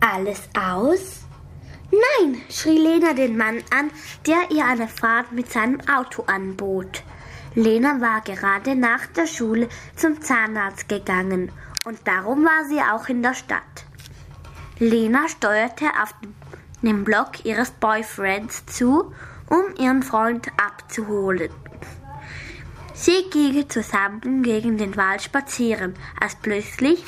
alles aus? Nein, schrie Lena den Mann an, der ihr eine Fahrt mit seinem Auto anbot. Lena war gerade nach der Schule zum Zahnarzt gegangen und darum war sie auch in der Stadt. Lena steuerte auf den Block ihres Boyfriends zu, um ihren Freund abzuholen. Sie gingen zusammen gegen den Wald spazieren, als plötzlich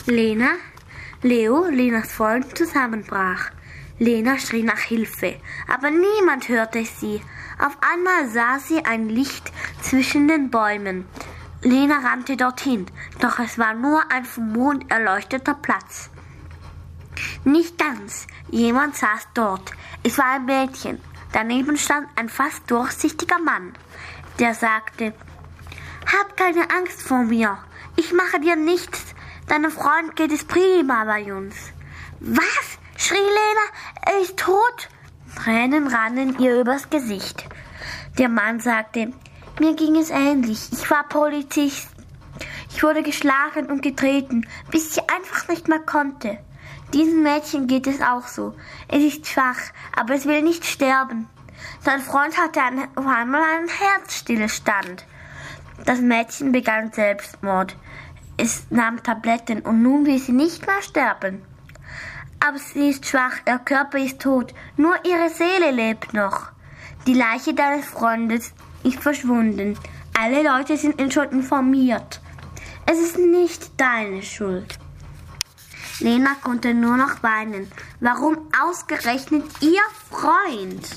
Lenas Freund, zusammenbrach. Lena schrie nach Hilfe, aber niemand hörte sie. Auf einmal sah sie ein Licht zwischen den Bäumen. Lena rannte dorthin, doch es war nur ein vom Mond erleuchteter Platz. Nicht ganz, jemand saß dort. Es war ein Mädchen. Daneben stand ein fast durchsichtiger Mann. Der sagte: Hab keine Angst vor mir. Ich mache dir nichts. Deinem Freund geht es prima bei uns. Was? Schrie Lena. Er ist tot. Tränen rannen ihr übers Gesicht. Der Mann sagte: Mir ging es ähnlich. Ich war Polizist. Ich wurde geschlagen und getreten, bis ich einfach nicht mehr konnte. Diesem Mädchen geht es auch so. Es ist schwach, aber es will nicht sterben. Sein Freund hatte auf einmal einen Herzstillstand. Das Mädchen begann Selbstmord. Es nahm Tabletten und nun will sie nicht mehr sterben. Aber sie ist schwach, ihr Körper ist tot, nur ihre Seele lebt noch. Die Leiche deines Freundes ist verschwunden. Alle Leute sind schon informiert. Es ist nicht deine Schuld. Lena konnte nur noch weinen. Warum ausgerechnet ihr Freund?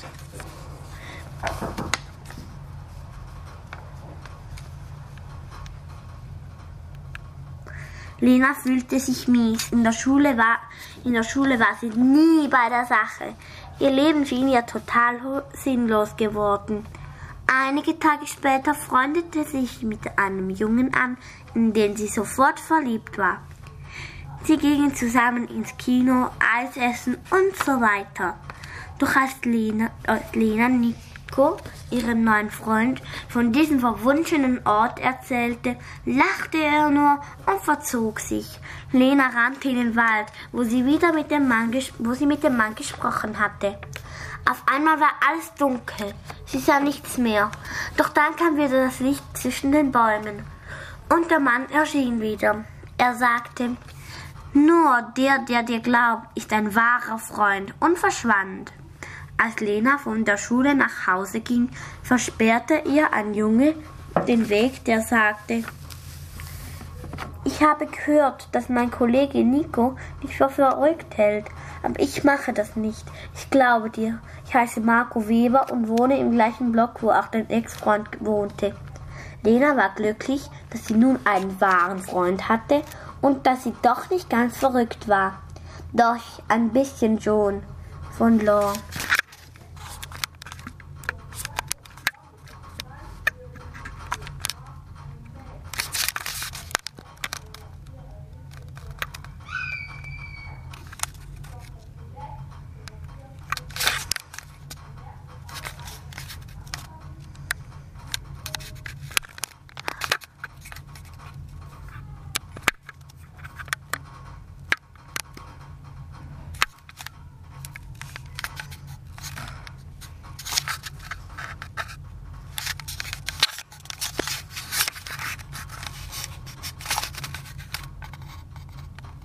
Lena fühlte sich mies. In der Schule war sie nie bei der Sache. Ihr Leben schien ihr total sinnlos geworden. Einige Tage später freundete sie sich mit einem Jungen an, in den sie sofort verliebt war. Sie gingen zusammen ins Kino, Eis essen und so weiter. Doch als Lena Nico, ihren neuen Freund, von diesem verwunschenen Ort erzählte, lachte er nur und verzog sich. Lena rannte in den Wald, wo sie mit dem Mann gesprochen hatte. Auf einmal war alles dunkel. Sie sah nichts mehr. Doch dann kam wieder das Licht zwischen den Bäumen. Und der Mann erschien wieder. Er sagte: Nur der dir glaubt, ist ein wahrer Freund, und verschwand. Als Lena von der Schule nach Hause ging, versperrte ihr ein Junge den Weg, der sagte: Ich habe gehört, dass mein Kollege Nico dich für verrückt hält, aber ich mache das nicht. Ich glaube dir. Ich heiße Marco Weber und wohne im gleichen Block, wo auch dein Ex-Freund wohnte. Lena war glücklich, dass sie nun einen wahren Freund hatte und dass sie doch nicht ganz verrückt war. Doch ein bisschen schon. Von Law.